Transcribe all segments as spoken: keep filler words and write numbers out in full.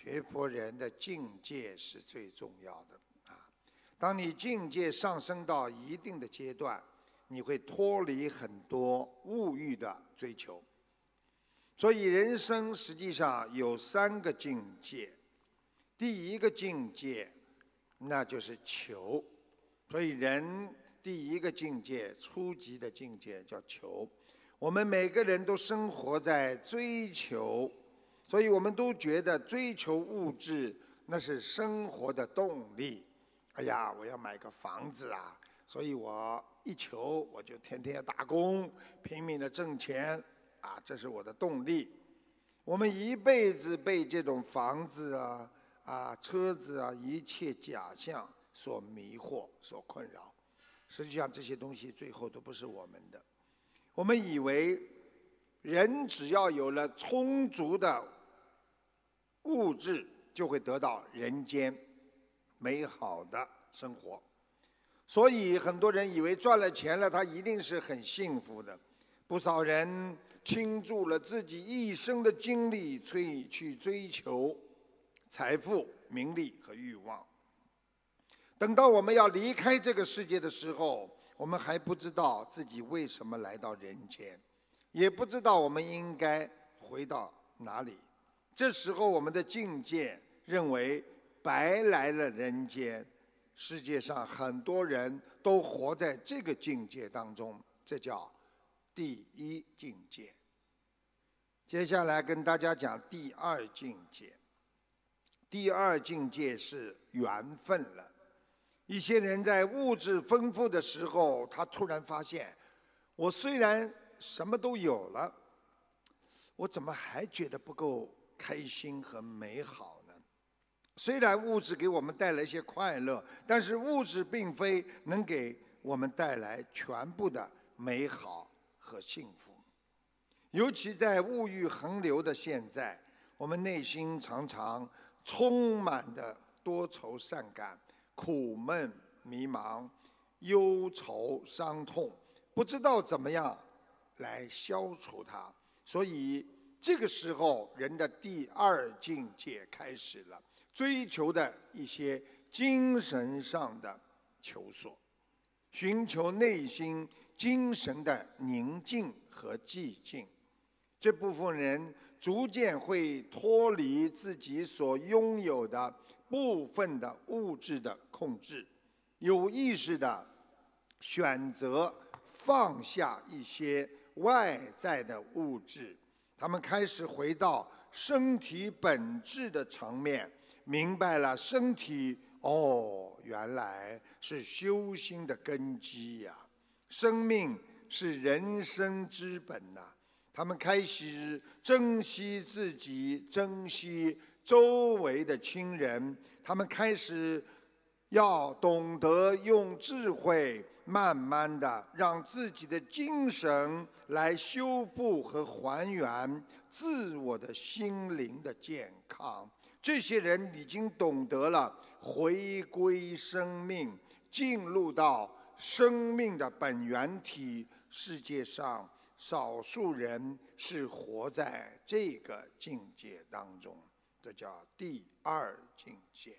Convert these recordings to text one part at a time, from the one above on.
学佛人的境界是最重要的啊。当你境界上升到一定的阶段，你会脱离很多物欲的追求。所以人生实际上有三个境界，第一个境界那就是求。所以人第一个境界，初级的境界叫求。我们每个人都生活在追求，所以我们都觉得追求物质那是生活的动力。哎呀，我要买个房子啊，所以我一求我就天天打工，拼命的挣钱啊，这是我的动力。我们一辈子被这种房子啊、啊车子啊一切假象所迷惑、所困扰。实际上这些东西最后都不是我们的。我们以为人只要有了充足的物质，就会得到人间美好的生活。所以很多人以为赚了钱了，他一定是很幸福的。不少人倾注了自己一生的精力去去追求财富、名利和欲望。等到我们要离开这个世界的时候，我们还不知道自己为什么来到人间，也不知道我们应该回到哪里。这时候我们的境界认为白来了人间。世界上很多人都活在这个境界当中，这叫第一境界。接下来跟大家讲第二境界。第二境界是缘分了。一些人在物质丰富的时候，他突然发现，我虽然什么都有了，我怎么还觉得不够开心和美好呢？虽然物质给我们带来一些快乐，但是物质并非能给我们带来全部的美好和幸福。尤其在物欲横流的现在，我们内心常常充满的多愁善感、苦闷迷茫、忧愁伤痛，不知道怎么样来消除它。所以这个时候，人的第二境界开始了，追求的一些精神上的求索，寻求内心精神的宁静和寂静。这部分人逐渐会脱离自己所拥有的部分的物质的控制，有意识的选择放下一些外在的物质。他们开始回到身体本质的层面，明白了身体哦，原来是修心的根基呀、啊，生命是人生之本呐、啊。他们开始珍惜自己，珍惜周围的亲人。他们开始要懂得用智慧，慢慢的让自己的精神来修补和还原自我的心灵的健康。这些人已经懂得了回归生命，进入到生命的本源体。世界上少数人是活在这个境界当中，这叫第二境界。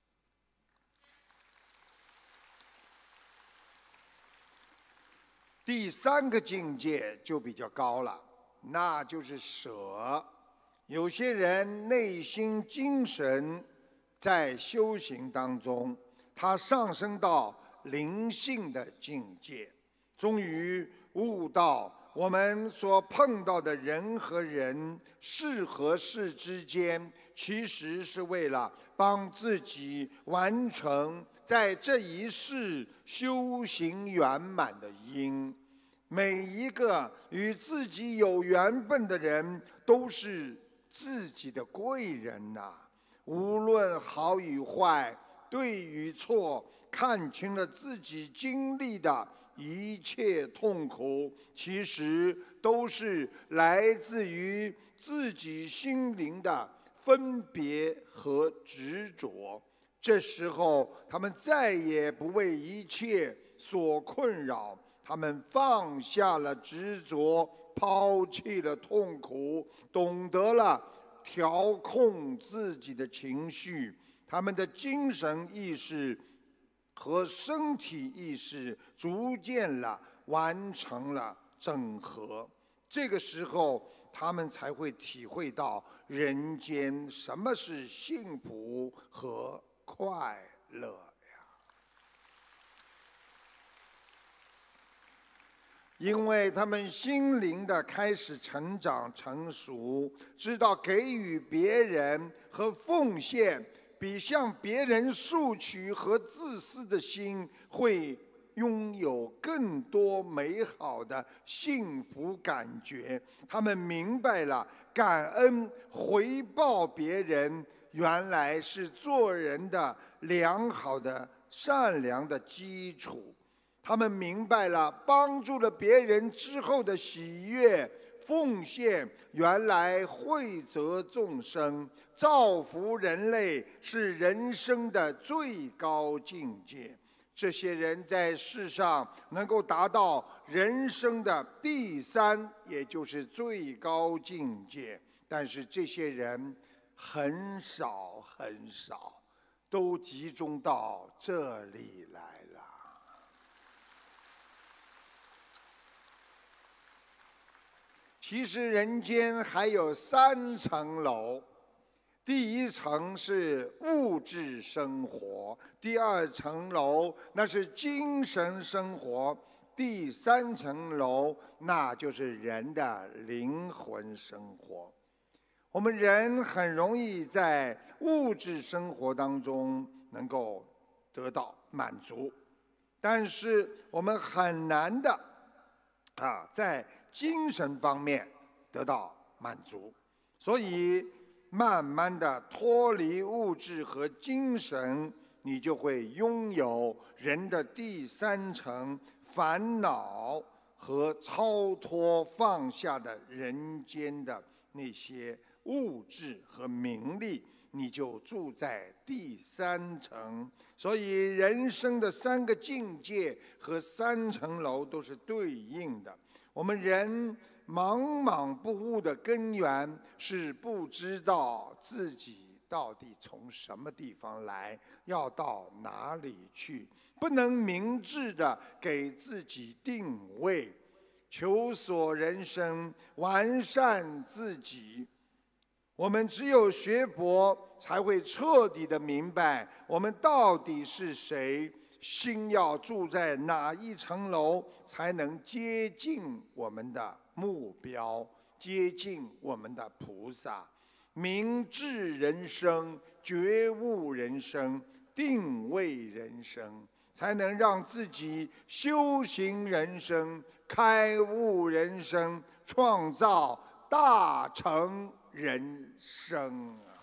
第三个境界就比较高了，那就是舍。有些人内心精神在修行当中，他上升到灵性的境界，终于悟到我们所碰到的人和人、事和事之间，其实是为了帮自己完成在这一世修行圆满的因。每一个与自己有缘分的人，都是自己的贵人呐、啊。无论好与坏、对与错，看清了自己经历的一切痛苦，其实都是来自于自己心灵的分别和执着。这时候，他们再也不为一切所困扰，他们放下了执着，抛弃了痛苦，懂得了调控自己的情绪，他们的精神意识和身体意识逐渐了完成了整合。这个时候，他们才会体会到人间什么是幸福和快乐呀！因为他们心灵的开始成长成熟，知道给予别人和奉献，比向别人索取和自私的心会拥有更多美好的幸福感觉。他们明白了感恩回报别人，原来是做人的良好的善良的基础。他们明白了帮助了别人之后的喜悦奉献，原来惠泽众生造福人类是人生的最高境界。这些人在世上能够达到人生的第三，也就是最高境界，但是这些人很少很少，都集中到这里来了。其实人间还有三层楼。第一层是物质生活，第二层楼那是精神生活，第三层楼那就是人的灵魂生活。我们人很容易在物质生活当中能够得到满足，但是我们很难的啊在精神方面得到满足，所以慢慢的脱离物质和精神，你就会拥有人的第三层烦恼和超脱放下的人间的那些物质和名利，你就住在第三层。所以人生的三个境界和三层楼都是对应的。我们人茫茫不悟的根源是不知道自己到底从什么地方来，要到哪里去，不能明智地给自己定位，求索人生，完善自己。我们只有学佛，才会彻底地明白我们到底是谁，心要住在哪一层楼，才能接近我们的目标，接近我们的菩萨。明智人生，觉悟人生，定位人生，才能让自己修行人生，开悟人生，创造大成人生啊！